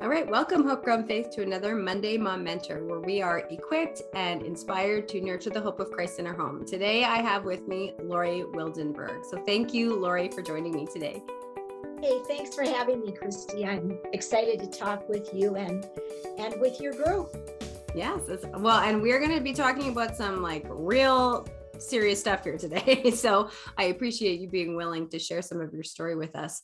All right, welcome, Hope Grown Faith, to another Monday Mom Mentor, where we are equipped and inspired to nurture the hope of Christ in our home. Today, I have with me Lori Wildenberg. So thank you, Lori, for joining me today. Hey, thanks for having me, Christy. I'm excited to talk with you and with your group. Yes, well, and we're going to be talking about some real serious stuff here today. So I appreciate you being willing to share some of your story with us.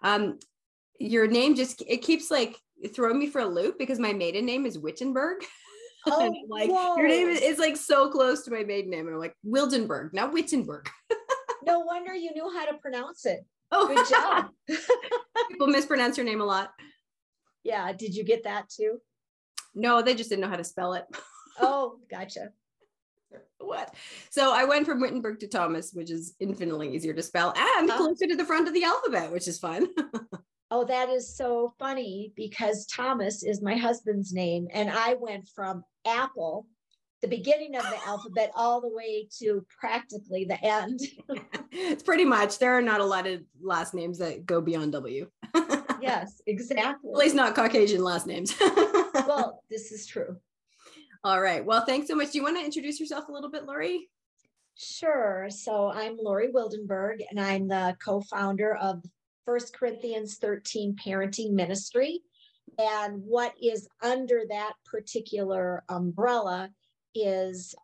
Your name it keeps throwing me for a loop because my maiden name is Wittenberg. Oh, your name is so close to my maiden name. And I'm like, Wildenberg, not Wittenberg. No wonder you knew how to pronounce it. Oh, good job. People mispronounce your name a lot. Yeah. Did you get that too? No, they just didn't know how to spell it. Oh, gotcha. What? So I went from Wittenberg to Thomas, which is infinitely easier to spell and closer to the front of the alphabet, which is fun. Oh, that is so funny because Thomas is my husband's name. And I went from Apple, the beginning of the alphabet, all the way to practically the end. It's pretty much, there are not a lot of last names that go beyond W. Yes, exactly. At least not Caucasian last names. Well, this is true. All right. Well, thanks so much. Do you want to introduce yourself a little bit, Lori? Sure. So I'm Lori Wildenberg, and I'm the co-founder of 1 Corinthians 13 Parenting Ministry. And what is under that particular umbrella is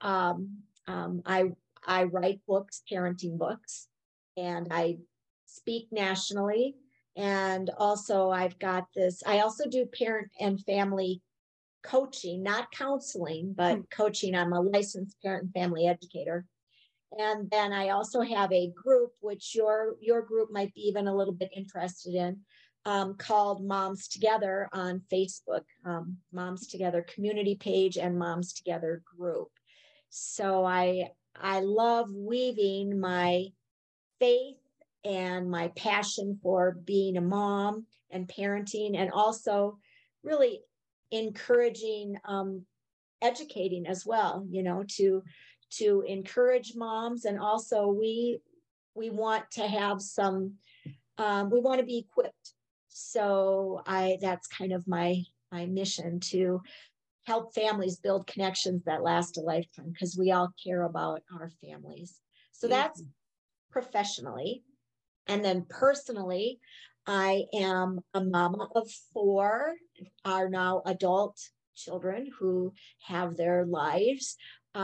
I write books, parenting books, and I speak nationally. And also I also do parent and family coaching, not counseling, but coaching. I'm a licensed parent and family educator. And then I also have a group, which your group might be even a little bit interested in, called Moms Together on Facebook, Moms Together community page and Moms Together group. So I love weaving my faith and my passion for being a mom and parenting, and also really encouraging, educating as well, to encourage moms. And also we want to have we want to be equipped. So that's kind of my mission, to help families build connections that last a lifetime, because we all care about our families. So that's professionally. And then personally, I am a mama of 4, are now adult children who have their lives.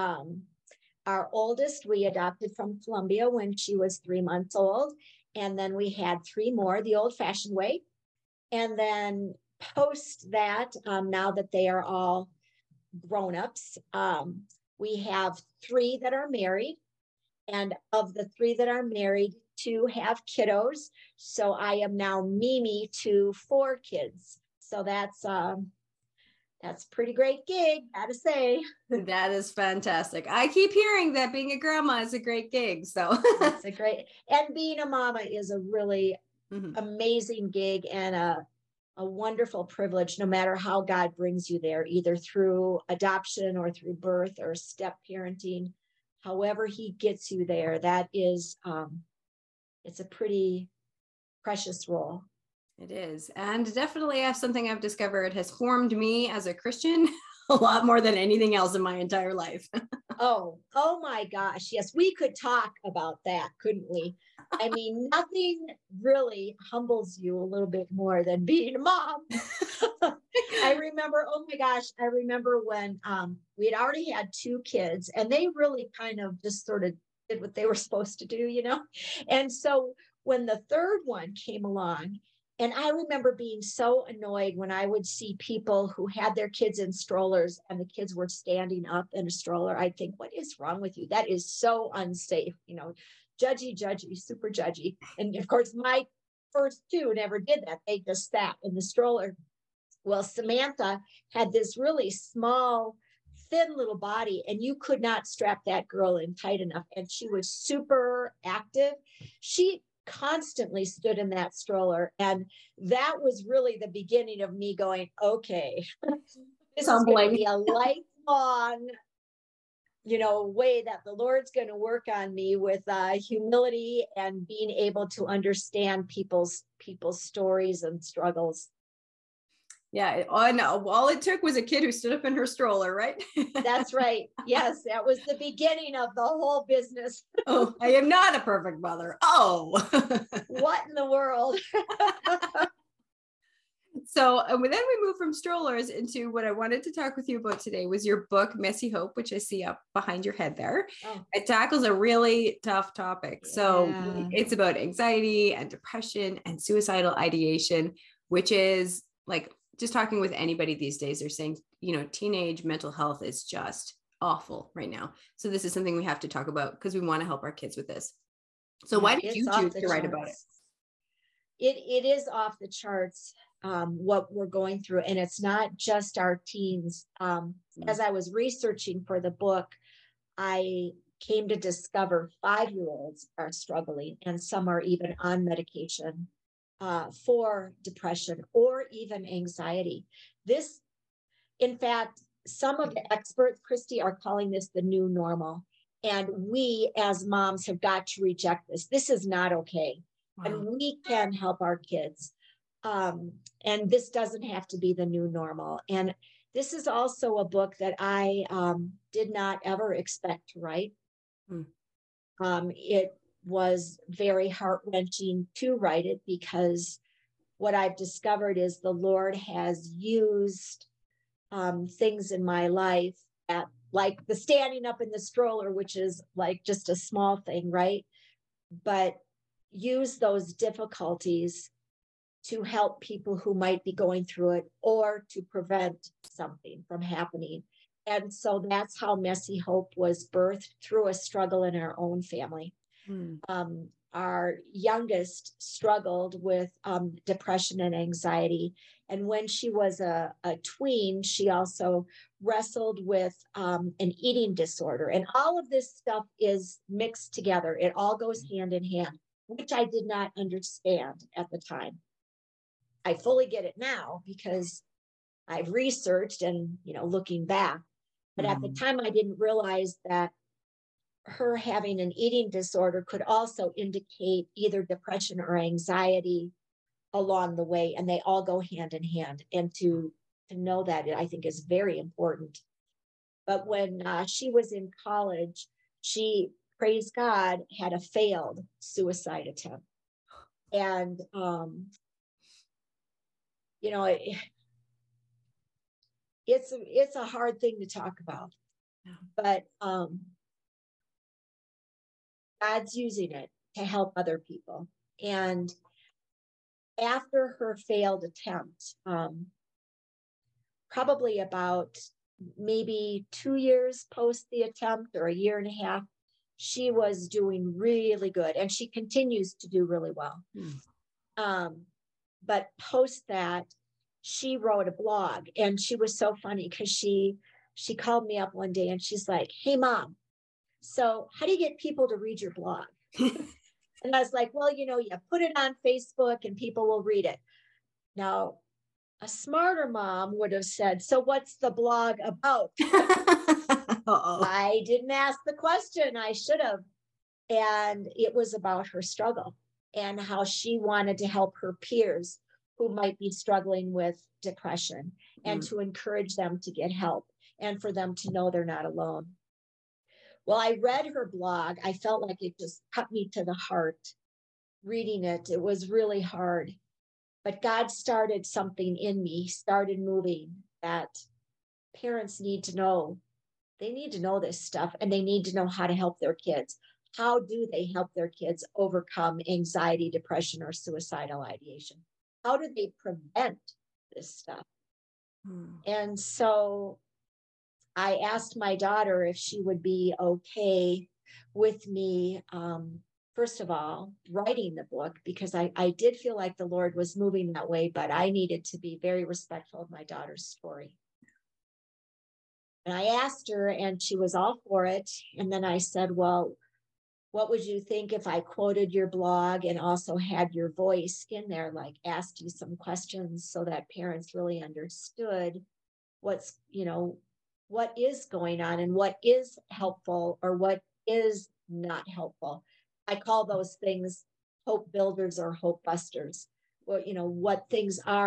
Our oldest, we adopted from Colombia when she was 3 months old. And then we had 3 more, the old-fashioned way. And then post that, now that they are all grown-ups, we have 3 that are married. And of the 3 that are married, 2 have kiddos. So I am now Mimi to 4 kids. So that's a pretty great gig, gotta say. That is fantastic. I keep hearing that being a grandma is a great gig. So it's and being a mama is a really amazing gig and a wonderful privilege, no matter how God brings you there, either through adoption or through birth or step parenting. However he gets you there, that is, it's a pretty precious role. It is. And definitely something I've discovered has formed me as a Christian a lot more than anything else in my entire life. Oh my gosh. Yes, we could talk about that, couldn't we? I mean, nothing really humbles you a little bit more than being a mom. I remember when we had already had 2 kids, and they really kind of just sort of did what they were supposed to do, And so when the 3rd one came along, and I remember being so annoyed when I would see people who had their kids in strollers and the kids were standing up in a stroller. I'd think, what is wrong with you? That is so unsafe, judgy, super judgy. And of course, my first 2 never did that. They just sat in the stroller. Well, Samantha had this really small, thin little body, and you could not strap that girl in tight enough. And she was super active. She constantly stood in that stroller. And that was really the beginning of me going, okay, this is going to be a lifelong, way that the Lord's going to work on me with humility and being able to understand people's stories and struggles. Yeah. Oh, no. All it took was a kid who stood up in her stroller, right? That's right. Yes, that was the beginning of the whole business. Oh, I am not a perfect mother. Oh. What in the world? So then we moved from strollers into what I wanted to talk with you about today was your book, Messy Hope, which I see up behind your head there. Oh. It tackles a really tough topic. So Yeah. it's about anxiety and depression and suicidal ideation, which is like just talking with anybody these days, they're saying, teenage mental health is just awful right now. So this is something we have to talk about because we want to help our kids with this. So why did you choose to write about it? It is off the charts, what we're going through, and it's not just our teens. As I was researching for the book, I came to discover 5-year-olds are struggling, and some are even on medication for depression or even anxiety. This, in fact, some of the experts, Christy, are calling this the new normal. And we as moms have got to reject this. This is not okay. Wow. And we can help our kids. And this doesn't have to be the new normal. And this is also a book that I did not ever expect to write. It was very heart-wrenching to write it because what I've discovered is the Lord has used things in my life that, like the standing up in the stroller, which is like just a small thing, right? But use those difficulties to help people who might be going through it or to prevent something from happening. And so that's how Messy Hope was birthed, through a struggle in our own family. Our youngest struggled with depression and anxiety. And when she was a tween, she also wrestled with an eating disorder. And all of this stuff is mixed together. It all goes hand in hand, which I did not understand at the time. I fully get it now because I've researched and, looking back. But at the time, I didn't realize that her having an eating disorder could also indicate either depression or anxiety along the way, and they all go hand in hand. And to know that, I think, is very important. But when she was in college, she, praise God, had a failed suicide attempt. And it's a hard thing to talk about, but God's using it to help other people. And after her failed attempt, probably about maybe 2 years post the attempt or a year and a half, she was doing really good, and she continues to do really well. But post that, she wrote a blog, and she was so funny because she called me up one day and she's like, "Hey, Mom, so how do you get people to read your blog?" And I was like, "Well, you put it on Facebook and people will read it." Now, a smarter mom would have said, "So what's the blog about?" I didn't ask the question. I should have. And it was about her struggle and how she wanted to help her peers who might be struggling with depression and to encourage them to get help and for them to know they're not alone. Well, I read her blog. I felt like it just cut me to the heart reading it. It was really hard. But God started something in me, started moving, that parents need to know. They need to know this stuff, and they need to know how to help their kids. How do they help their kids overcome anxiety, depression, or suicidal ideation? How do they prevent this stuff? And so I asked my daughter if she would be okay with me, first of all, writing the book, because I did feel like the Lord was moving that way, but I needed to be very respectful of my daughter's story. And I asked her, and she was all for it. And then I said, "Well, what would you think if I quoted your blog and also had your voice in there, like asked you some questions so that parents really understood what is going on and what is helpful or what is not helpful?" I call those things hope builders or hope busters. Well, what things are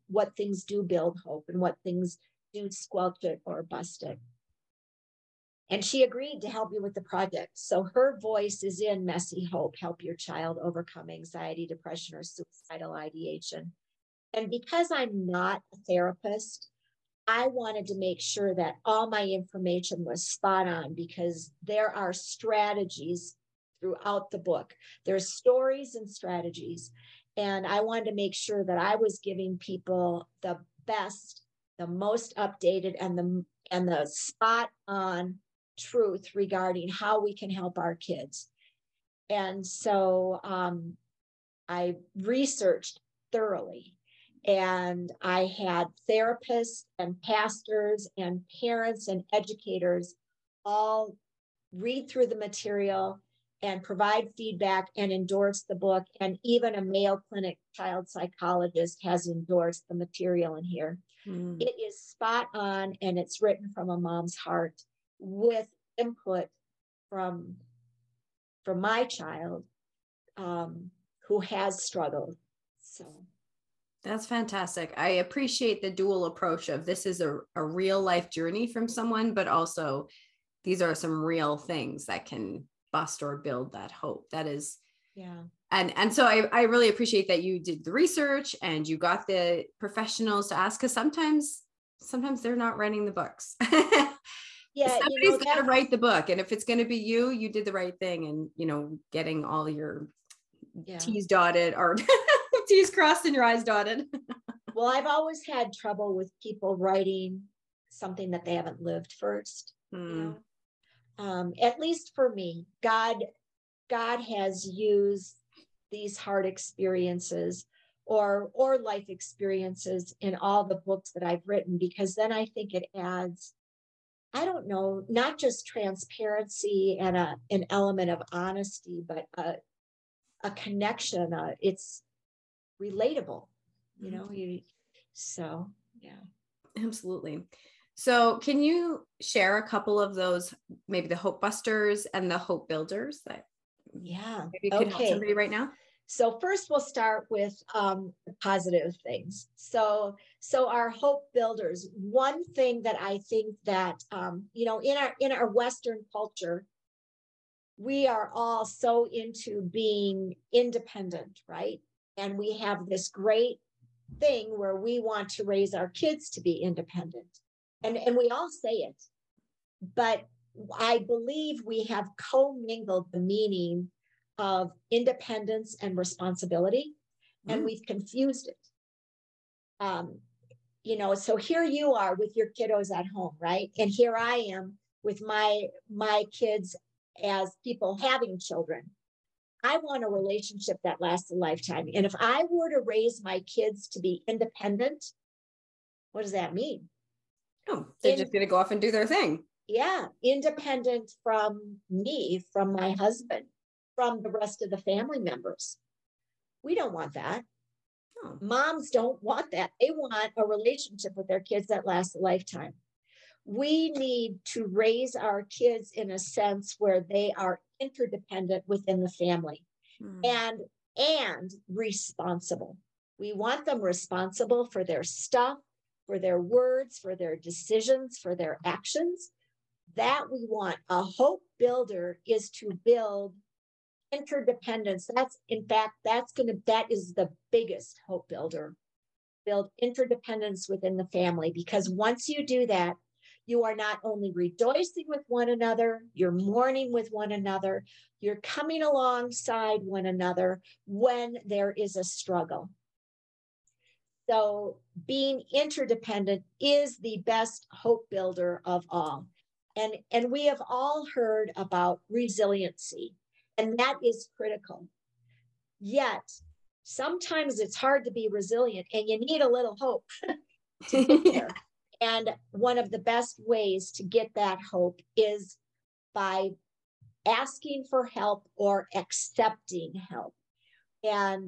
what things do build hope and what things do squelch it or bust it. And she agreed to help me with the project. So her voice is in Messy Hope, Help Your Child Overcome Anxiety, Depression, or Suicidal Ideation. And because I'm not a therapist, I wanted to make sure that all my information was spot on, because there are strategies throughout the book. There's stories and strategies. And I wanted to make sure that I was giving people the best, the most updated, and the spot on truth regarding how we can help our kids. And so I researched thoroughly, and I had therapists and pastors and parents and educators all read through the material and provide feedback and endorse the book. And even a Mayo Clinic child psychologist has endorsed the material in here. It is spot on, and it's written from a mom's heart with input from my child who has struggled. So that's fantastic. I appreciate the dual approach of this is a real life journey from someone, but also these are some real things that can bust or build that hope. That is, yeah. And so I really appreciate that you did the research and you got the professionals to ask, because sometimes they're not writing the books. Yeah, somebody's got to write the book, and if it's going to be you, you did the right thing, and getting all your T's dotted or T's crossed and your I's dotted. Well, I've always had trouble with people writing something that they haven't lived first. At least for me, God has used these hard experiences or life experiences in all the books that I've written, because then I think it adds, I don't know, not just transparency and an element of honesty, but a connection. It's relatable, so yeah. Absolutely. So can you share a couple of those, maybe the Hope Busters and the Hope Builders that maybe could help somebody right now? So first we'll start with positive things. So our hope builders, one thing that I think that, in our Western culture, we are all so into being independent, right? And we have this great thing where we want to raise our kids to be independent. And we all say it, but I believe we have commingled the meaning of independence and responsibility, and we've confused it. So here you are with your kiddos at home, right? And here I am with my kids as people having children. I want a relationship that lasts a lifetime. And if I were to raise my kids to be independent, what does that mean? Oh, they're just going to go off and do their thing. Yeah, independent from me, from my husband, from the rest of the family members. We don't want that. Oh. Moms don't want that. They want a relationship with their kids that lasts a lifetime. We need to raise our kids in a sense where they are interdependent within the family and responsible. We want them responsible for their stuff, for their words, for their decisions, for their actions. That we want. A hope builder is to build interdependence. That is the biggest hope builder. Build interdependence within the family, because once you do that, you are not only rejoicing with one another, you're mourning with one another, you're coming alongside one another when there is a struggle. So being interdependent is the best hope builder of all. And we have all heard about resiliency, and that is critical. Yet, sometimes it's hard to be resilient, and you need a little hope to get there. And one of the best ways to get that hope is by asking for help or accepting help. And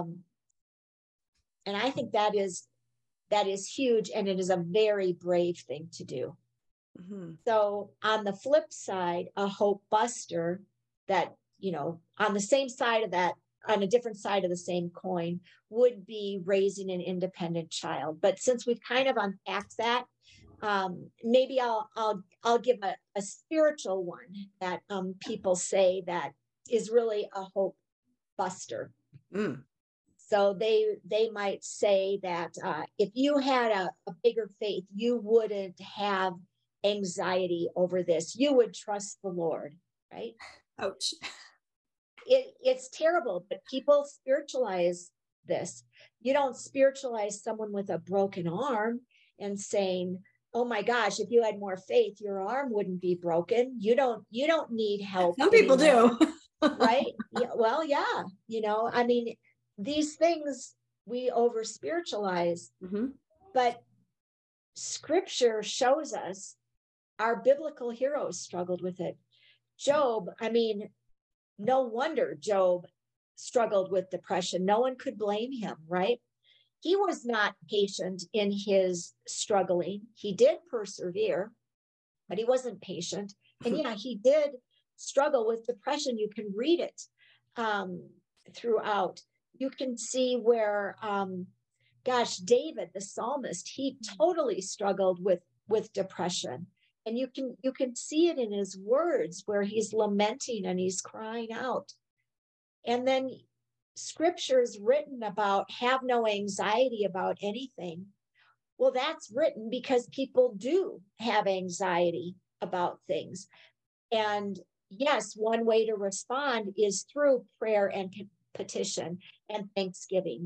I think that is huge, and it is a very brave thing to do. Mm-hmm. So on the flip side, a hope buster that, on the same side of that on a different side of the same coin would be raising an independent child. But since we've kind of unpacked that, maybe I'll give a spiritual one that people say that is really a hope buster. Mm. So they might say that if you had a bigger faith, you wouldn't have anxiety over this. You would trust the Lord, right? Ouch. It's terrible, but people spiritualize this. You don't spiritualize someone with a broken arm and saying, "Oh my gosh, if you had more faith, your arm wouldn't be broken. You don't need help." Some people anymore. do. Right? Yeah, well, yeah. I mean, these things we over spiritualize, Mm-hmm. but scripture shows us our biblical heroes struggled with it. Job, I mean, no wonder Job struggled with depression. No one could blame him, right? He was not patient in his struggling. He did persevere, but he wasn't patient. And yeah, he did struggle with depression. You can read it throughout. You can see where, David, the psalmist, he totally struggled with depression. And you can see it in his words where he's lamenting and he's crying out. And then scripture is written about have no anxiety about anything. Well, that's written because people do have anxiety about things. And yes, one way to respond is through prayer and petition and thanksgiving.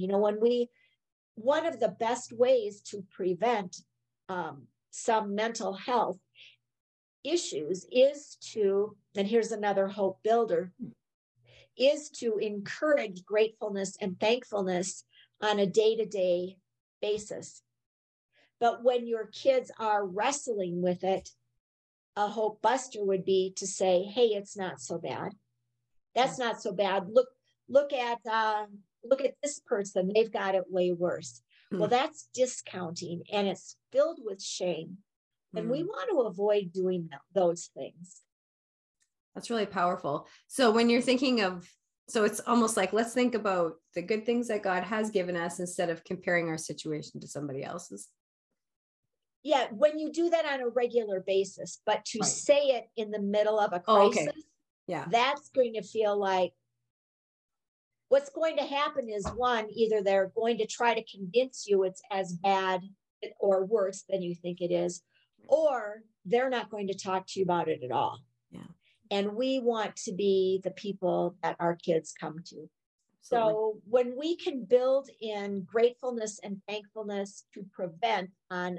One of the best ways to prevent some mental health issues is to, and here's another hope builder, is to encourage gratefulness and thankfulness on a day-to-day basis. But when your kids are wrestling with it, a hope buster would be to say, "Hey, it's not so bad. That's not so bad. Look at this person. They've got it way worse." Well, that's discounting and it's filled with shame. And we want to avoid doing those things. That's really powerful. So when you're thinking of, so it's almost like, let's think about the good things that God has given us instead of comparing our situation to somebody else's. Yeah, when you do that on a regular basis, but to say it in the middle of a crisis, yeah, that's going to feel like what's going to happen is one, either they're going to try to convince you it's as bad or worse than you think it is, or they're not going to talk to you about it at all. Yeah. And we want to be the people that our kids come to. Absolutely. So when we can build in gratefulness and thankfulness to prevent on,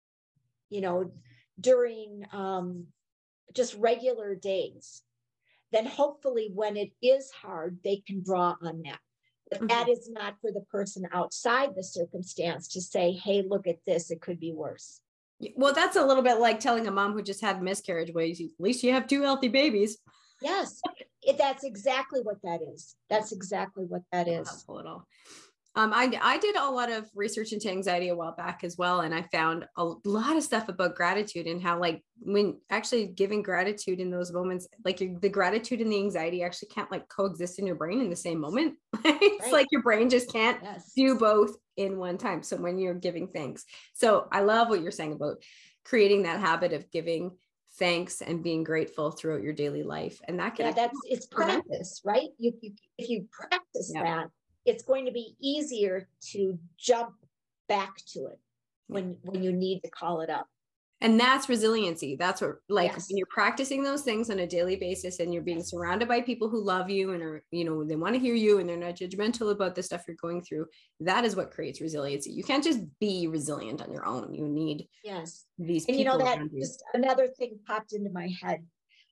during just regular days, then hopefully when it is hard, they can draw on that. But that is not for the person outside the circumstance to say, "Hey, look at this, it could be worse." Well, that's a little bit like telling a mom who just had miscarriage, well, at least you have 2 healthy babies. Yes, that's exactly what that is. That's exactly what that is. Helpful at all. I did a lot of research into anxiety a while back as well. And I found a lot of stuff about gratitude and how, like, when actually giving gratitude in those moments, like the gratitude and the anxiety actually can't like coexist in your brain in the same moment. It's like your brain just can't do both in one time. So when you're giving thanks. So I love what you're saying about creating that habit of giving thanks and being grateful throughout your daily life. And that can, it's practice, right? If you practice that, it's going to be easier to jump back to it when you need to call it up. And that's resiliency. That's what, like, when you're practicing those things on a daily basis and you're being surrounded by people who love you and are, they want to hear you and they're not judgmental about the stuff you're going through. That is what creates resiliency. You can't just be resilient on your own. You need these people. And that just another thing popped into my head.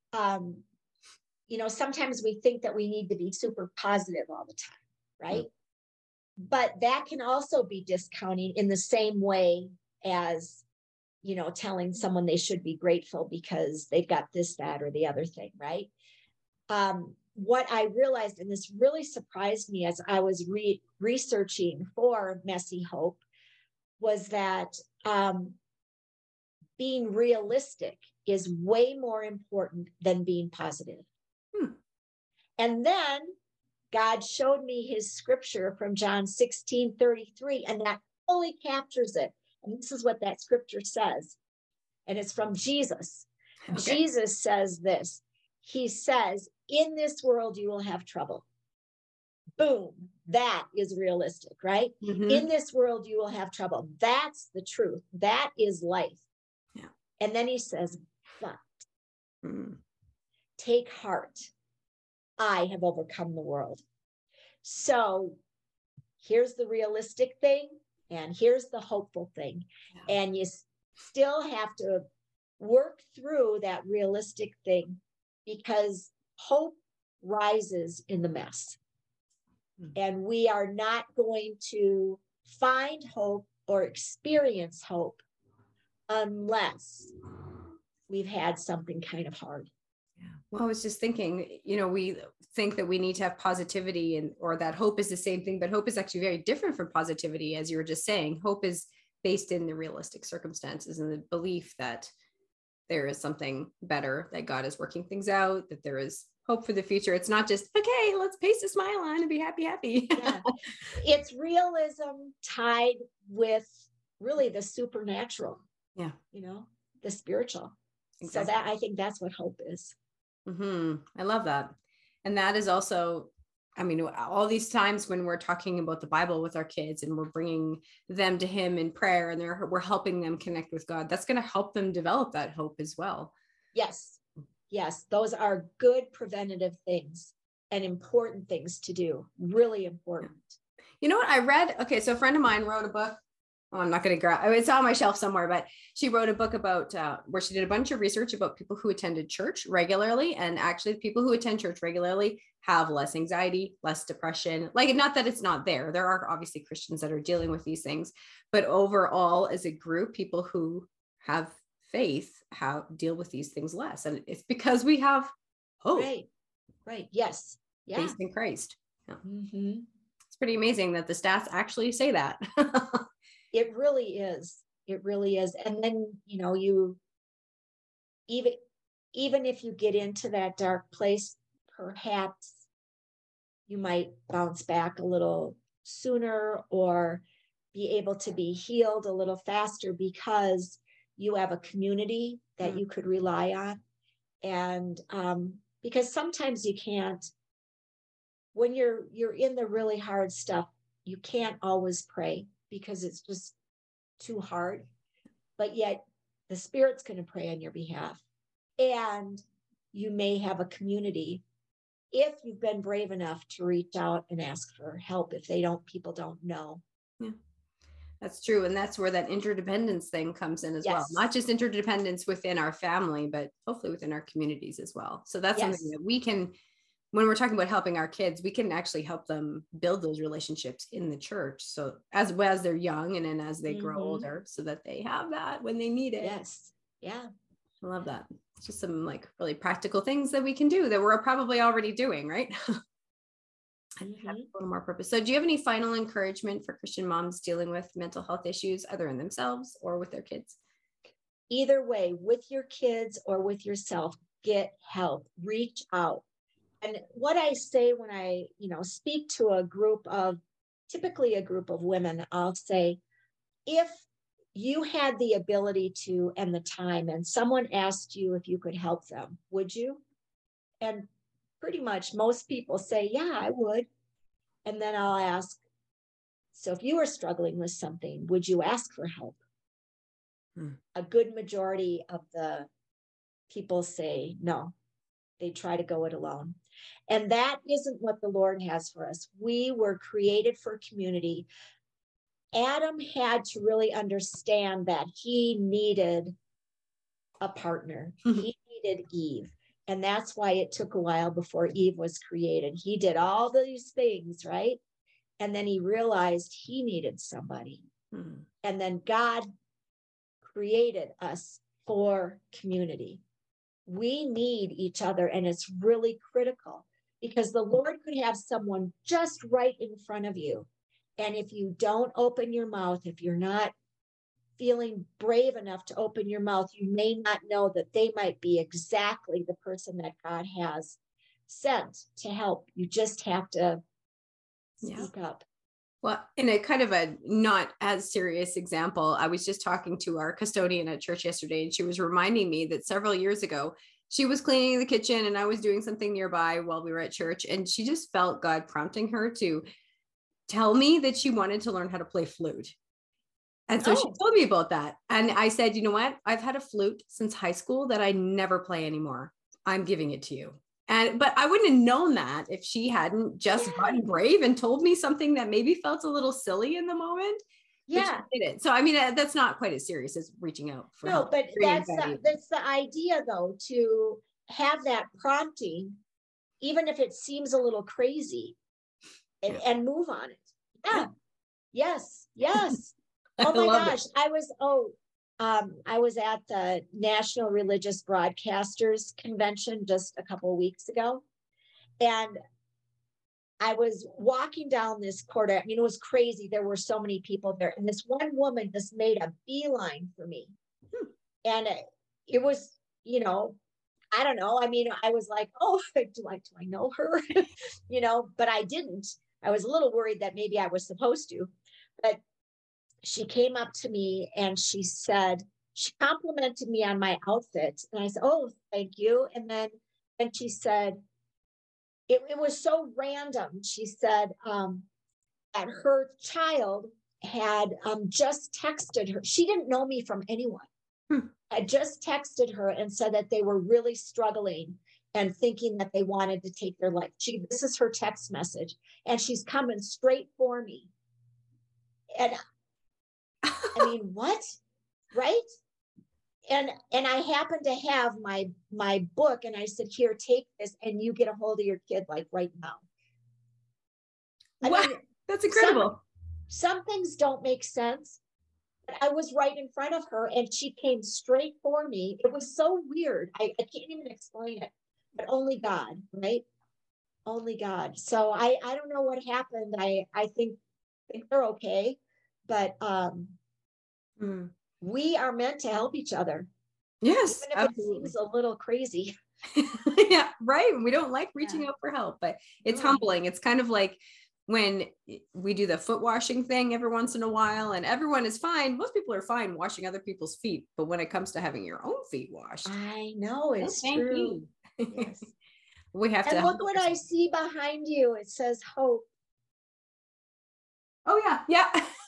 Sometimes we think that we need to be super positive all the time. Right. But that can also be discounting in the same way as, telling someone they should be grateful because they've got this, that, or the other thing. Right. What I realized, and this really surprised me as I was researching for Messy Hope, was that being realistic is way more important than being positive. And then God showed me his scripture from John 16:33, and that fully captures it. And this is what that scripture says. And it's from Jesus. Okay. Jesus says this. He says, in this world, you will have trouble. Boom. That is realistic, right? Mhm. In this world, you will have trouble. That's the truth. That is life. Yeah. And then he says, but Mm. take heart. I have overcome the world. So here's the realistic thing, and here's the hopeful thing. Yeah. And you still have to work through that realistic thing, because hope rises in the mess. And we are not going to find hope or experience hope unless we've had something kind of hard. Yeah. Well, I was just thinking, we think that we need to have positivity or that hope is the same thing, but hope is actually very different from positivity. As you were just saying, hope is based in the realistic circumstances and the belief that there is something better, that God is working things out, that there is hope for the future. It's not just, okay, let's paste a smile on and be happy. Yeah. It's realism tied with really the supernatural. Yeah. The spiritual. Exactly. So that, I think that's what hope is. Mm-hmm. I love that. And that is also, all these times when we're talking about the Bible with our kids and we're bringing them to him in prayer and we're helping them connect with God, that's going to help them develop that hope as well. Yes. Those are good preventative things and important things to do. Really important. You know what I read? Okay. So a friend of mine wrote a book. Well, I'm not going to grab, it's on my shelf somewhere, but she wrote a book about where she did a bunch of research about people who attended church regularly. And actually people who attend church regularly have less anxiety, less depression. Like, not that it's not there. There are obviously Christians that are dealing with these things, but overall as a group, people who have faith deal with these things less. And it's because we have hope. Right. Yes. Yeah. Based in Christ. Yeah. Mm-hmm. It's pretty amazing that the stats actually say that. It really is. And then, you even if you get into that dark place, perhaps you might bounce back a little sooner or be able to be healed a little faster because you have a community that you could rely on. And because sometimes you can't, when you're in the really hard stuff, you can't always pray because it's just too hard. But yet the Spirit's going to pray on your behalf. And you may have a community if you've been brave enough to reach out and ask for help if people don't know. Yeah, that's true. And that's where that interdependence thing comes in as well. Not just interdependence within our family, but hopefully within our communities as well. So that's something that we can, when we're talking about helping our kids, we can actually help them build those relationships in the church. So as they're young and then as they grow older, so that they have that when they need it. Yes. Yeah. I love that. It's just some really practical things that we can do that we're probably already doing, right? Have a little more purpose. So do you have any final encouragement for Christian moms dealing with mental health issues, either in themselves or with their kids? Either way, with your kids or with yourself, get help, reach out. And what I say when I, speak to typically a group of women, I'll say, if you had the ability to and the time and someone asked you if you could help them, would you? And pretty much most people say, yeah, I would. And then I'll ask, so if you were struggling with something, would you ask for help? A good majority of the people say no. They try to go it alone. And that isn't what the Lord has for us. We were created for community. Adam had to really understand that he needed a partner. He needed Eve. And that's why it took a while before Eve was created. He did all these things, right? And then he realized he needed somebody. And then God created us for community. We need each other, and it's really critical because the Lord could have someone just right in front of you. And if you don't open your mouth, if you're not feeling brave enough to open your mouth, you may not know that they might be exactly the person that God has sent to help. You just have to speak up. Well, in a kind of a not as serious example, I was just talking to our custodian at church yesterday, and she was reminding me that several years ago, she was cleaning the kitchen and I was doing something nearby while we were at church. And she just felt God prompting her to tell me that she wanted to learn how to play flute. And so she told me about that. And I said, you know what? I've had a flute since high school that I never play anymore. I'm giving it to you. But I wouldn't have known that if she hadn't just gotten brave and told me something that maybe felt a little silly in the moment. Yeah. But she did it. So, I mean, that's not quite as serious as reaching out for help. No, but that's the idea, though, to have that prompting, even if it seems a little crazy, and move on it. Yeah. Yes. Oh my gosh. I was at the National Religious Broadcasters Convention just a couple of weeks ago. And I was walking down this corridor. I mean, it was crazy. There were so many people there. And this one woman just made a beeline for me. And it was, I don't know. I mean, I was like, oh, do I know her? But I didn't. I was a little worried that maybe I was supposed to. But she came up to me and she complimented me on my outfit. And I said, oh, thank you. And then she said, it was so random. She said that her child had just texted her. She didn't know me from anyone. Had just texted her and said that they were really struggling and thinking that they wanted to take their life. This is her text message. And she's coming straight for me. And I mean, what? Right? And I happened to have my book, and I said, here, take this, and you get a hold of your kid like right now. I mean, that's incredible. Some things don't make sense. But I was right in front of her and she came straight for me. It was so weird. I can't even explain it, but only God, right? Only God. So I don't know what happened. I think they're okay, but we are meant to help each other. Yes, even if absolutely. It seems a little crazy. Yeah, right. We don't like reaching out for help, but it's humbling. It's kind of like when we do the foot washing thing every once in a while, and everyone is fine. Most people are fine washing other people's feet, but when it comes to having your own feet washed, I know it's true. Yes. We have to. And look what I see behind you. It says hope. Oh yeah.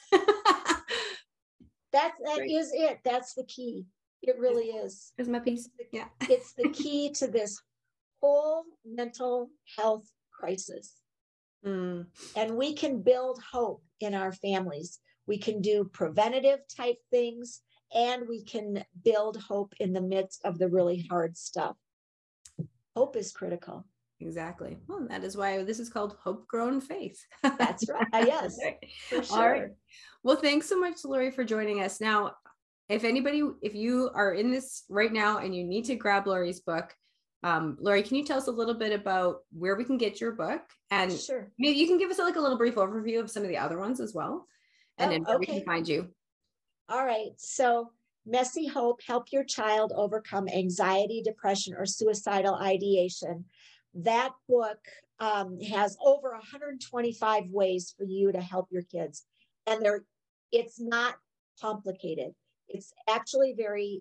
That is it. That's the key. It really is. Here's my piece. Yeah. It's the key to this whole mental health crisis. And we can build hope in our families. We can do preventative type things, and we can build hope in the midst of the really hard stuff. Hope is critical. Exactly. Well, that is why this is called Hope Grown Faith. That's right. Yes, for sure. All right. Well, thanks so much, Lori, for joining us. Now, if you are in this right now and you need to grab Lori's book, Lori, can you tell us a little bit about where we can get your book? And sure. Maybe you can give us a little brief overview of some of the other ones as well. And then where we can find you. All right. So Messy Hope, Help Your Child Overcome Anxiety, Depression, or Suicidal Ideation. That book has over 125 ways for you to help your kids. And it's not complicated. It's actually very,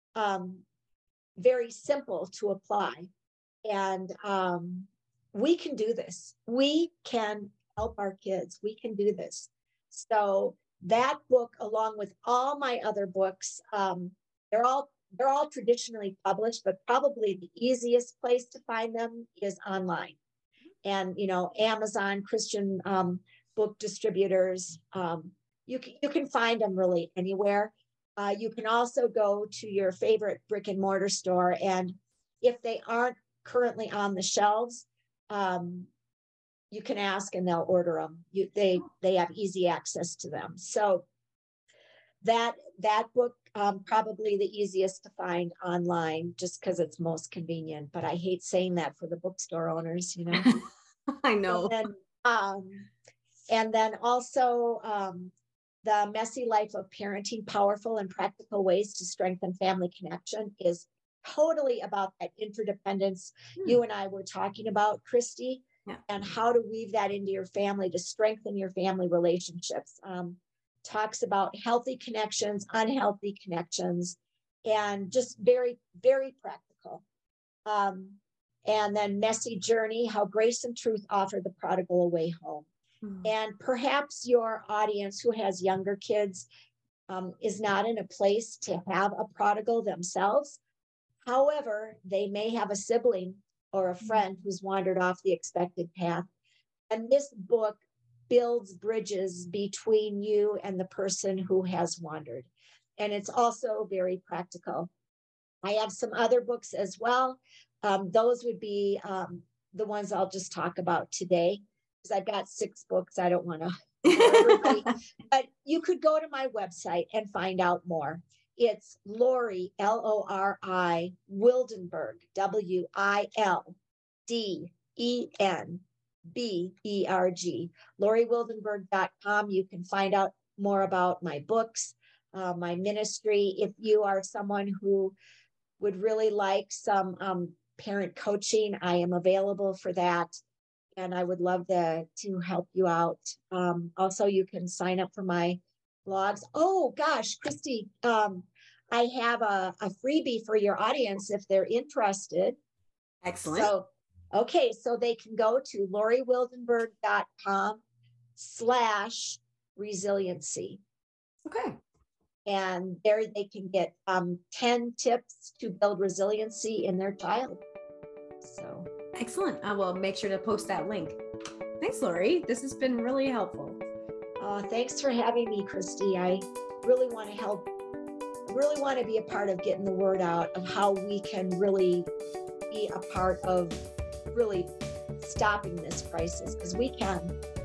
very simple to apply. And we can do this. We can help our kids. We can do this. So that book, along with all my other books, they're all traditionally published, but probably the easiest place to find them is online. And, Amazon, Christian book distributors, you can find them really anywhere. You can also go to your favorite brick and mortar store, and if they aren't currently on the shelves, you can ask and they'll order them. They have easy access to them. So that book, probably the easiest to find online, just because it's most convenient. But I hate saying that for the bookstore owners, I know. And then also The Messy Life of Parenting, Powerful and Practical Ways to Strengthen Family Connection is totally about that interdependence you and I were talking about, Christy, Yeah. and how to weave that into your family to strengthen your family relationships. Talks about healthy connections, unhealthy connections, and just very, very practical. And then Messy Journey, How Grace and Truth Offer the Prodigal a Way Home. And perhaps your audience who has younger kids is not in a place to have a prodigal themselves. However, they may have a sibling or a friend who's wandered off the expected path. And this book builds bridges between you and the person who has wandered. And it's also very practical. I have some other books as well. Those would be the ones I'll just talk about today, because I've got 6 books. I don't want to everybody, but you could go to my website and find out more. It's Lori, Lori, Wildenberg, WILDENBERG, LoriWildenberg.com. You can find out more about my books, my ministry. If you are someone who would really like some parent coaching, I am available for that. And I would love to help you out. Also, you can sign up for my blogs. Oh gosh, Christy, I have a freebie for your audience if they're interested. Excellent. So, okay, so they can go to LoriWildenberg.com/resiliency. Okay. And there they can get 10 tips to build resiliency in their child. So excellent. I will make sure to post that link. Thanks, Lori. This has been really helpful. Thanks for having me, Christy. I really want to help. I really want to be a part of getting the word out of how we can really be a part of really stopping this crisis, because we can.